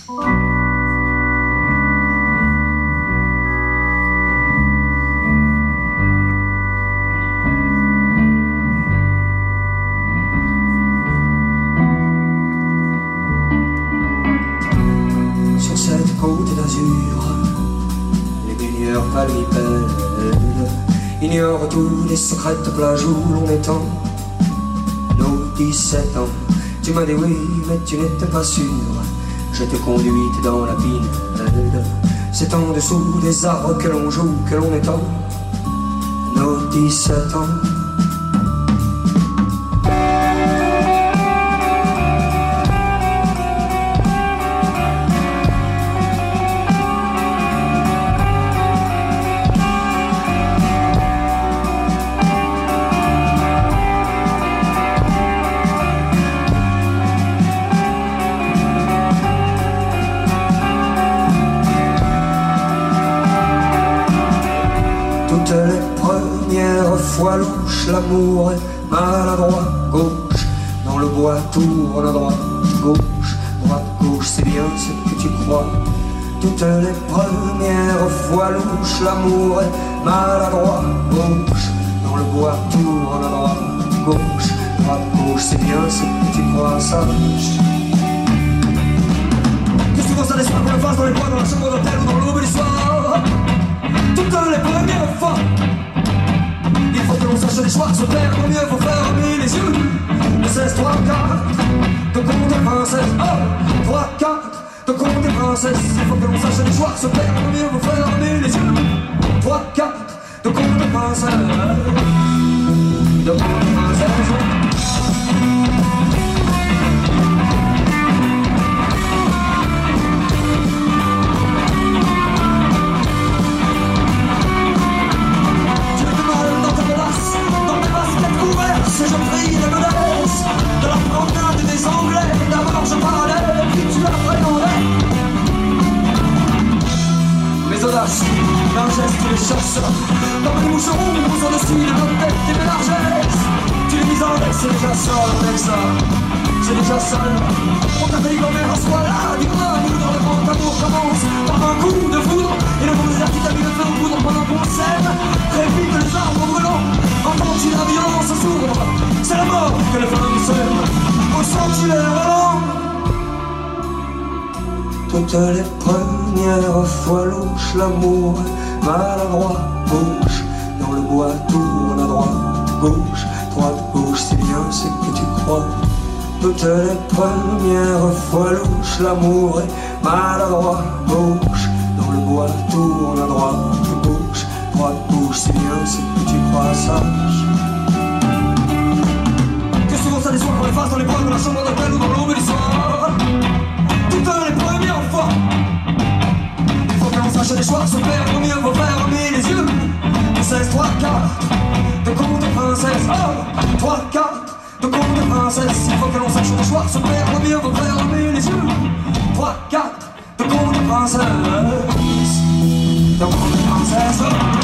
Sur cette côte d'azur, les baigneurs palmipèdes ignorent tous les secrètes plages où l'on étend nos 17 ans. Tu m'as dit oui, mais tu n'étais pas sûr. Je te conduite dans la pinède. C'est en dessous des arbres que l'on joue, que l'on étend nos 17 ans. Toutes les premières fois louches, l'amour est maladroit. Gauche, dans le bois tourne à droite. Gauche, droite, gauche, c'est bien ce que tu crois. Toutes les premières fois louches, l'amour est maladroit. Gauche, dans le bois tourne à droite. Gauche, droite, gauche, c'est bien ce que tu crois, sache. Que souvent ça laisse pas qu'on le fasse dans les bois, dans la chambre d'hôtel ou dans l'aube du soir. Toutes les premières fois, il faut que l'on sache les choix se perdre, mieux faut fermer les yeux. Le 16, 3, 4, de compte et princesse. 1, 3, 4, de compte et princesse. Il faut que l'on sache les choix se perdre, mieux faut fermer les yeux. 3, 4, de compte et princesse. De compte et princesse. Je prie des menaces de la promenade des Anglais. D'abord je parlais, puis tu appréhendais mes audaces d'un geste les chasseurs. Comme les moucherons, nous au-dessus de notre tête et mes largesses. Tu les mises en veille, c'est déjà ça, avec ça. C'est déjà ça. On t'appelle comme un soit là, dis-moi, nous dans le grand amour commence par un coup de foudre. Et le monde des artistes a mis le feu au poudre pendant qu'on s'aime. Très vite les arbres brûlants, entends-tu la violence sourde? C'est la mort que les femmes s'aiment. Ressens-tu les relents? Toutes les premières fois louches, l'amour est maladroit. Gauche, dans le bois tourne à droite. Gauche, droite, gauche, c'est bien ce que tu crois. Toutes les premières fois louches, l'amour est maladroit. Gauche, dans le bois tourne à droite. Gauche, droite, gauche, c'est bien ce que tu crois, sache. Que souvent ça déçoit qu'on les fasse dans les bois, dans la chambre d'hôtel ou dans l'aube du soir. Toutes les premières fois, il faut que l'on sache les choix se perdre, mieux faut fermer les yeux. 16, 3, 4, de compte et princesse. 1, 3, 4, de compte et princesse. Il faut que l'on sache les choix se perdre, mieux faut fermer les yeux. 3, 4, de compte et princesse. De compte et princesse.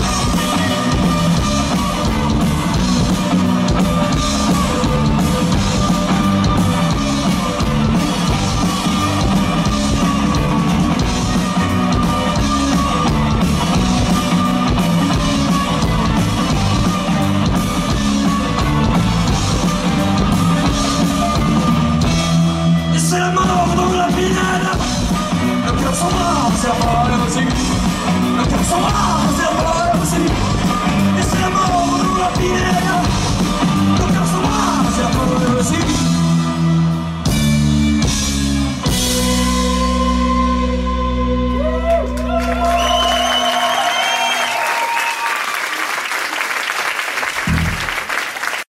C'est la mort dans la pinède. Le cœur s'en va, c'est pas la musique. Le cœur s'en va.